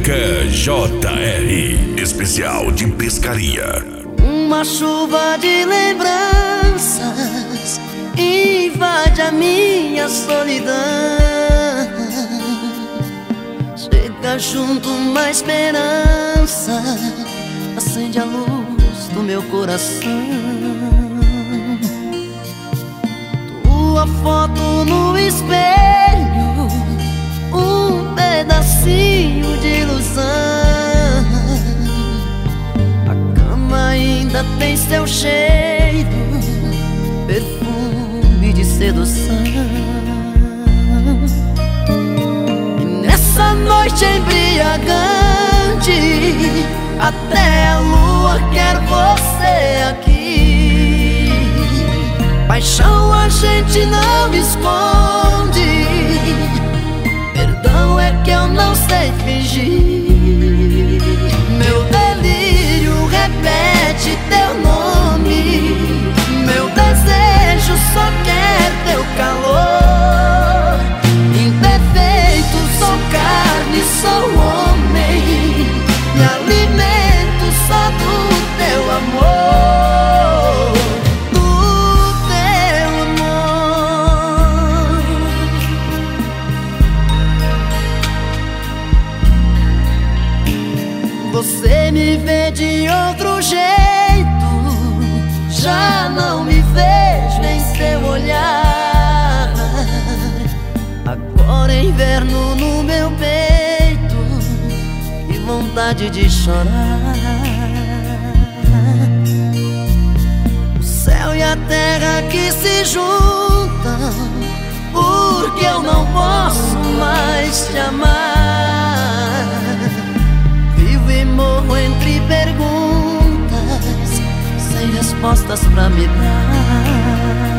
Música JR, especial de pescaria. Uma chuva de lembranças invade a minha solidão. Chega junto uma esperança, acende a luz do meu coração. Tua foto no espelho, um pedacinho de ilusão. A cama ainda tem seu cheiro, perfume de sedução. E nessa noite embriagante, até a lua quer você aqui. Paixão a gente não esconde, perdão é que eu não sei fingir. Meu delírio repete teu nome, meu desejo só quer teu calor. Imperfeito, sou carne, sou homem, me alimento só do teu amor, do teu amor. Você me vê de outro jeito, já não me vejo em seu olhar. Agora é inverno no meu peito e vontade de chorar. O céu e a terra que se juntam, porque eu não posso mais te amar. Vivo e morro entre perguntas, sem respostas pra me dar.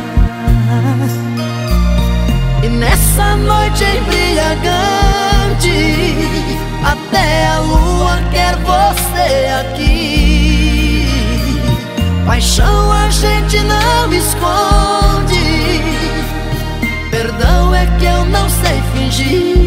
E nessa noite embriagante, até a lua quer você aqui. Paixão a gente não esconde, perdão é que eu não sei fingir.